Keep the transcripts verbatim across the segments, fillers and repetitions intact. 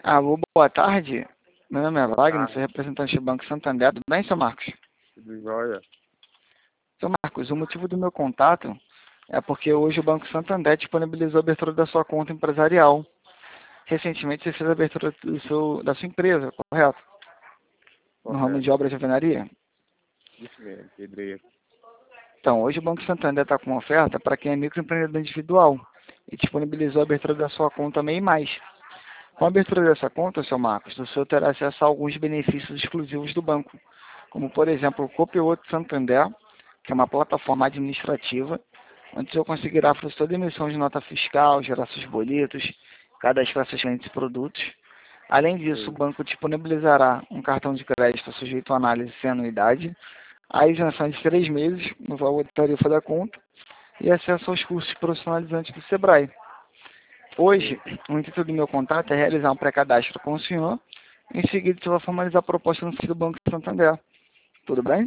Alô, boa tarde. Meu nome é Boa Wagner, tarde, sou representante do Banco Santander. Tudo bem, seu Marcos? tudo jóia? Seu Marcos, o motivo do meu contato é porque hoje o Banco Santander disponibilizou a abertura da sua conta empresarial. Recentemente você fez a abertura do seu, da sua empresa, correto? No ramo Correto, de obras de alvenaria? isso mesmo, pedreiro. Então, hoje o Banco Santander está com uma oferta para quem é microempreendedor individual e disponibilizou a abertura da sua conta MEI Mais. Com a abertura dessa conta, seu Marcos, o senhor terá acesso a alguns benefícios exclusivos do banco, como, por exemplo, o Copilot Santander, que é uma plataforma administrativa, onde o senhor conseguirá fazer toda a emissão de nota fiscal, gerar seus boletos, cadastrar seus clientes e produtos. Além disso, o Sei. banco disponibilizará um cartão de crédito sujeito à análise sem anuidade, a isenção de três meses no valor de tarifa da conta e acesso aos cursos profissionalizantes do Sebrae. Hoje, Sei. o intuito do meu contato é realizar um pré-cadastro com o senhor. Em seguida, você vai formalizar a proposta no site do Banco Santander. Tudo bem?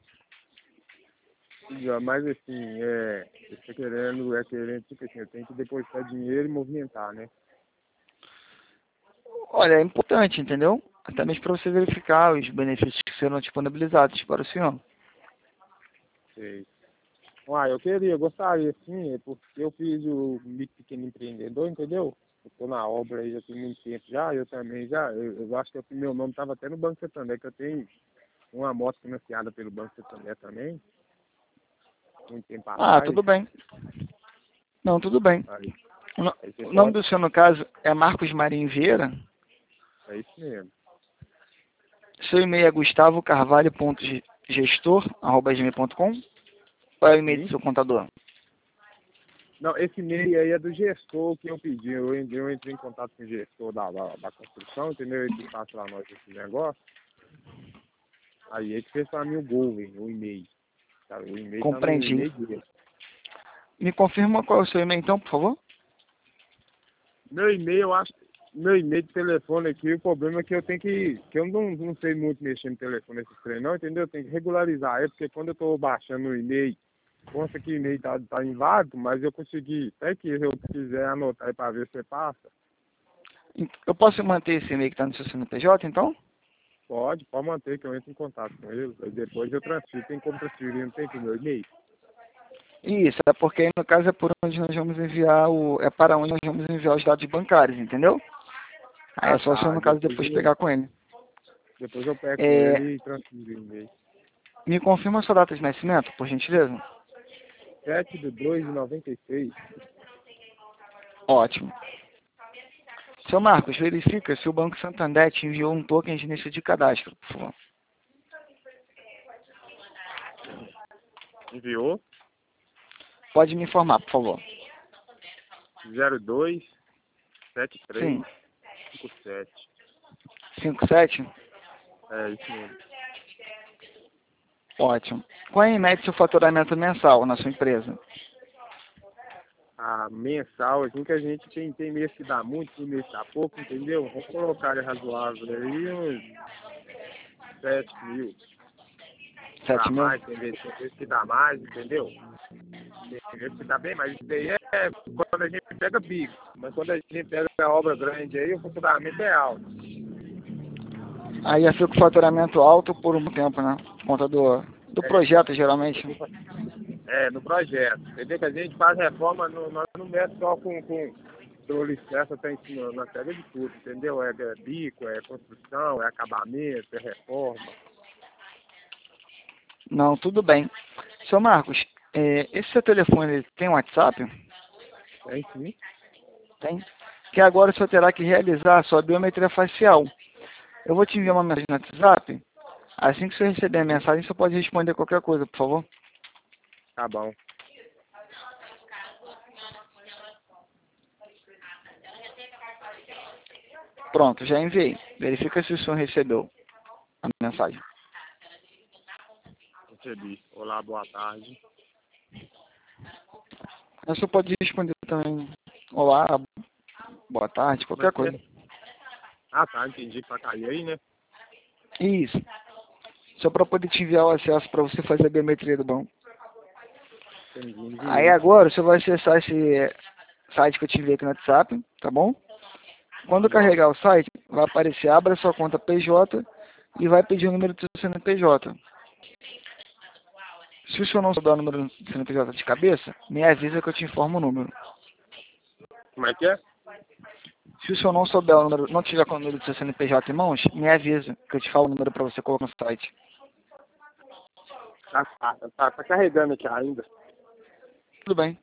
Já, mas assim, é, eu tô querendo, é querendo, tipo assim, eu tenho que depositar dinheiro e movimentar, né? Olha, é importante, entendeu? Até mesmo para você verificar os benefícios que serão disponibilizados para o senhor. Sei. Ah, eu queria, eu gostaria, sim, é porque eu fiz o micro pequeno empreendedor, entendeu? Eu tô na obra aí já tem muito tempo já, eu também já, eu, eu acho que o meu nome estava até no Banco Santander, que eu tenho uma moto financiada pelo Banco Santander também, muito tempo Ah, atrás. tudo bem. Não, tudo bem. Aí, O no- aí você o nome pode, do senhor, no caso, é Marcos Marinho Vieira. é isso mesmo. Seu e-mail é gustavo carvalho ponto gestor arroba gmail ponto com. Qual é o e-mail do Sim? seu contador? Não, esse e-mail aí é do gestor que eu pedi. Eu entrei, eu entrei em contato com o gestor da, da, da construção, entendeu? Ele que faz pra nós esse negócio. Aí ele fez pra mim o Golden, o e-mail. Tá, o e-mail tá no Compreendi. e-mail dele. Me confirma qual é o seu e-mail, então, por favor? Meu e-mail, eu acho. Meu e-mail de telefone aqui, o problema é que eu tenho que. que eu não, não sei muito mexer no telefone esses trem, não, entendeu? Eu tenho que regularizar ele, porque quando eu tô baixando o e-mail, consta que o e-mail tá, tá inválido, mas eu consegui. Até que se eu quiser anotar aí pra ver se passa. Eu posso manter esse e-mail que está no seu C N P J, então? Pode, pode manter que eu entro em contato com eles. Aí depois eu transfiro. Tem como transferir, não tem pro meu e-mail? Isso, é porque no caso é por onde nós vamos enviar o. É para onde nós vamos enviar os dados bancários, entendeu? Aí Ah, é só o senhor, tá. no caso, Depois depois eu, pegar com ele. depois eu pego com É, ele e transfiro o e-mail. me confirma a sua data de nascimento, por gentileza? sete de dois de noventa e seis. Ótimo. Seu Marcos, verifica se o Banco Santander te enviou um token de início de cadastro, por favor. Enviou? Pode me informar, por favor. zero dois sete Sim. três cinco sete. cinco sete. É isso mesmo. Ótimo. Qual é em média seu faturamento mensal na sua empresa? A mensal, assim que a gente tem, tem mês que dá muito, tem mês que dá pouco, entendeu? Vamos colocar ele razoável aí, uns sete mil. Sete Dá mil? mais, tem vezes, tem vezes que dá mais, entendeu? Tem vezes que dá bem mais. Isso daí é quando a gente pega bico. Mas quando a gente pega a obra grande aí, o faturamento é alto. Aí fica o faturamento alto por um tempo, né? Por conta do, do É, projeto, geralmente. é, no projeto. Entendeu? Que a gente faz reforma, no, nós não mexe só com, com dou licença, tem na, na pega de tudo, entendeu? É, é bico, é construção, é acabamento, é reforma. Não, tudo bem. Seu Marcos, é, esse seu telefone ele tem WhatsApp? Tem sim. Tem. Que agora o senhor terá que realizar a sua biometria facial. Eu vou te enviar uma mensagem no WhatsApp. Assim que o senhor receber a mensagem, você pode responder qualquer coisa, por favor. Tá bom. Pronto, já enviei. Verifica se o senhor recebeu a mensagem. Recebi. Olá, boa tarde. O senhor pode responder também. Olá, boa tarde, Como é qualquer que é? coisa. Ah, tá, entendi. Pra cair aí, né? Isso. Só para poder te enviar o acesso para você fazer a biometria do banco. Entendi, Aí enviei. agora você vai acessar esse site que eu te enviei aqui no WhatsApp, tá bom? Quando carregar o site, vai aparecer, abra sua conta P J e vai pedir o número do seu C N P J. Se o senhor não souber o número do C N P J de cabeça, me avisa que eu te informo o número. Como é que é? Se o senhor não souber o número, não tiver com o número do seu C N P J em mãos, me avisa que eu te falo o número para você colocar no site. Ah, tá, tá, tá carregando aqui ainda. Tudo bem.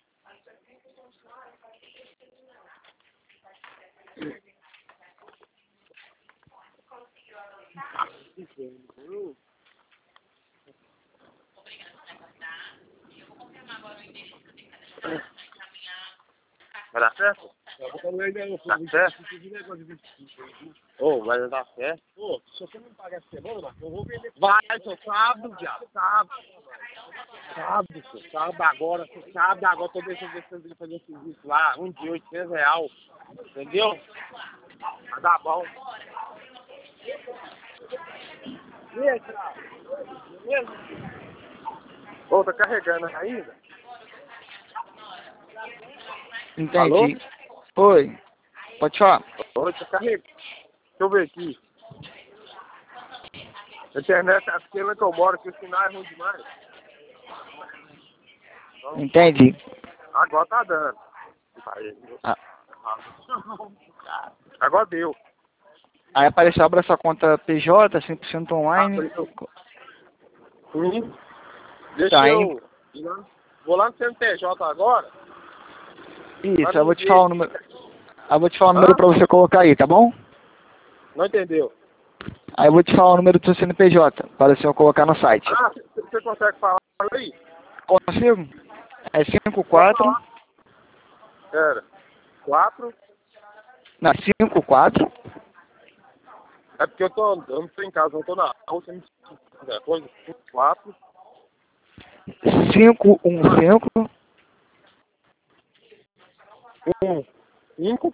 Vai dar certo? Tá certo? Ô, oh, vai dar certo? Ô, oh, se você não pagar essa semana, eu vou vender. Vai, seu sábado, viado. Sábado. Sábado, seu. Sábado agora. Seu sábado agora. Tô deixando você fazer um serviço lá. Um dia, oitocentos reais. Entendeu? Vai dar bom. E aí, cara? Beleza? Ô, oh, tá carregando ainda? Entendi. Alô? Oi. Pode falar. Oi, tá carregando. Deixa eu ver aqui. A internet, a esquina que eu moro, que o sinal é ruim demais. Então, Entendi. agora tá dando. Ah. Agora deu. Aí apareceu, abra sua conta P J, cem por cento online. Sim. Deixa Tá, eu... hein? ir lá. Vou lá no C N P J agora. Isso, Pra eu mim vou te ver. falar o número. Eu vou te falar o número Hã? pra você colocar aí, tá bom? Não entendeu? Aí eu vou te falar o número do seu C N P J, para o senhor colocar no site. Ah, você consegue falar aí? Consigo? É cinco Pode quatro. falar. Pera. Quatro. Não, cinco quatro. É porque eu tô... Eu não tô em casa, eu tô na rua. Você me... Coisa. Quatro. cinco um cinco. Um. Cinco.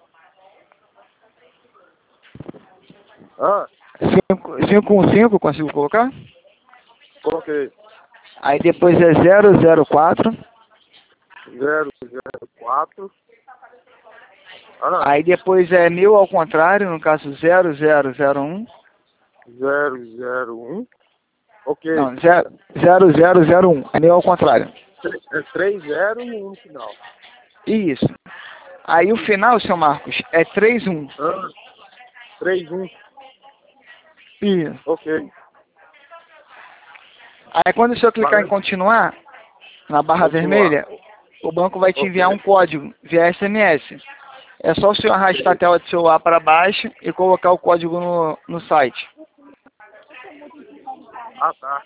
Ah, cinco um cinco, consigo colocar? coloquei. Aí depois é zero zero quatro. Zero, zero, quatro. Ah, Aí depois é mil ao contrário, no caso zero zero zero um. zero, zero, um. Ok. Não, zero zero zero um. É mil ao contrário. É três, zero e um no final. Isso. Aí o final, seu Marcos, é três um. Ah, três, um. Isso. Ok. Aí quando o senhor clicar em Valeu. continuar, na barra Continuar. vermelha, o banco vai te Ok. enviar um código via S M S. É só o senhor arrastar a tela do celular para baixo e colocar o código no, no site. Ah, tá.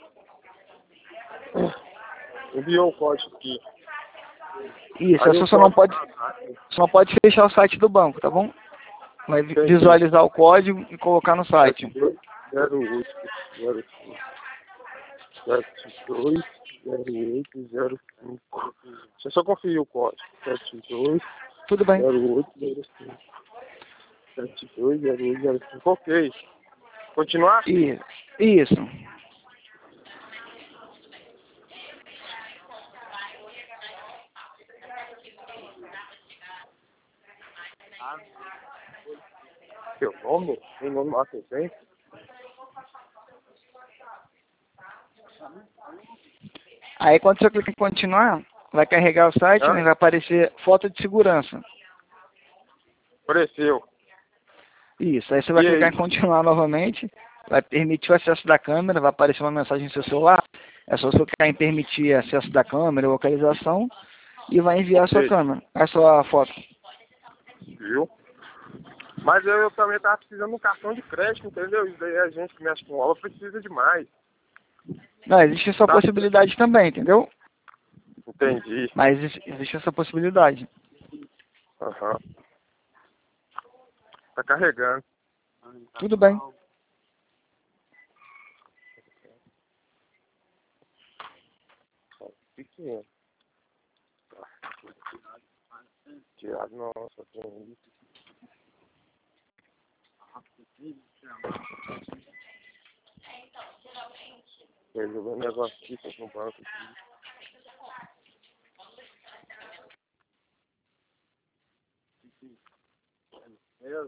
Enviou o código aqui. Isso, é Aí só, o só não código... pode, Ah, tá. só não pode fechar o site do banco, tá bom? Vai vi- Entendi. visualizar o código e colocar no site. sete dois zero oito zero cinco. sete dois zero oito zero cinco. Deixa eu só conferir o código. sete dois Tudo bem. zero oito zero cinco. sete dois zero oito zero cinco. Ok. Continuar? Isso. Isso. Seu nome? Meu nome não tem? Aí quando você clicar em continuar, vai carregar o site, Hã? né, vai aparecer foto de segurança. Apareceu. Isso, aí você vai E clicar aí? em continuar novamente, vai permitir o acesso da câmera, vai aparecer uma mensagem no seu celular, é só você clicar em permitir acesso da câmera, localização, e vai enviar a sua Ok. câmera, a sua foto. Viu? Mas eu, eu também tava precisando de um cartão de crédito, entendeu? Isso daí a gente que mexe com obra precisa demais. Não, existe essa Tá? possibilidade também, entendeu? Entendi. Mas exi- existe essa possibilidade. Aham. Tá carregando. Tudo bem. Pequeno. Tiago, nossa, tem isso. Ele jogou um negócio aqui, foi no banco aqui. Mesmo?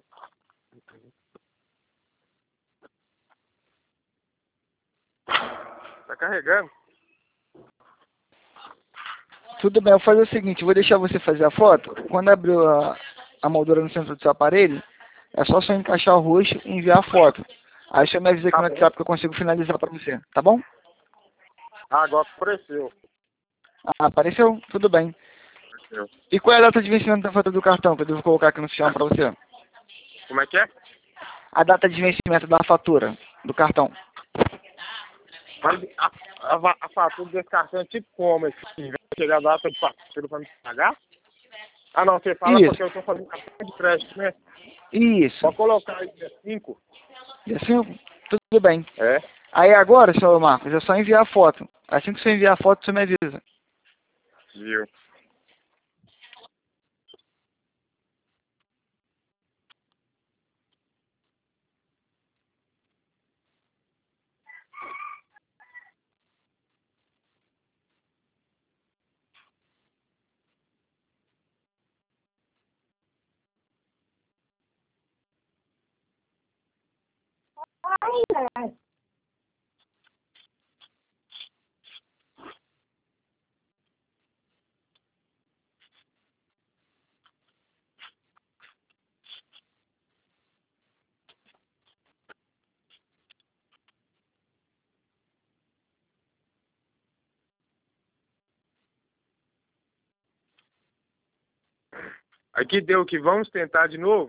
Tá carregando? Tudo bem, eu vou fazer o seguinte, eu vou deixar você fazer a foto. Quando abrir a, a moldura no centro do seu aparelho, é só você encaixar o rosto e enviar a foto. Aí você me avisa aqui Tá no bom. WhatsApp que eu consigo finalizar para você, tá bom? Ah, agora apareceu. Ah, apareceu? Tudo bem. Apareceu. E qual é a data de vencimento da fatura do cartão que eu devo colocar aqui no sistema para você? Como é que é? A data de vencimento da fatura do cartão. Mas a, a, a fatura desse cartão é tipo como, assim? Vai chegar a data de fatura pra me pagar? Ah, não, você fala Isso, porque eu tô fazendo cartão de crédito, né? isso. Pode colocar aí dia cinco. Dia cinco? Tudo bem. É? Aí agora, senhor Marcos, é só enviar a foto. Assim que você enviar a foto, você me avisa. Viu? Aqui deu que vamos tentar de novo?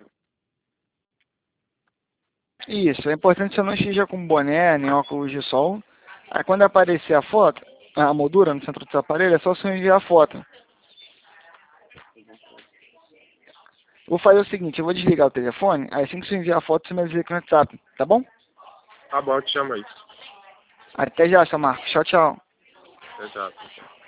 Isso, é importante que você não esteja com boné, nem óculos de sol. Aí quando aparecer a foto, a moldura no centro do seu aparelho, é só você enviar a foto. Vou fazer o seguinte, eu vou desligar o telefone, aí assim que você enviar a foto, você me avisa aqui no WhatsApp, tá bom? Tá bom, eu te chamo aí. Até já, seu Marcos. Tchau, tchau. Exato.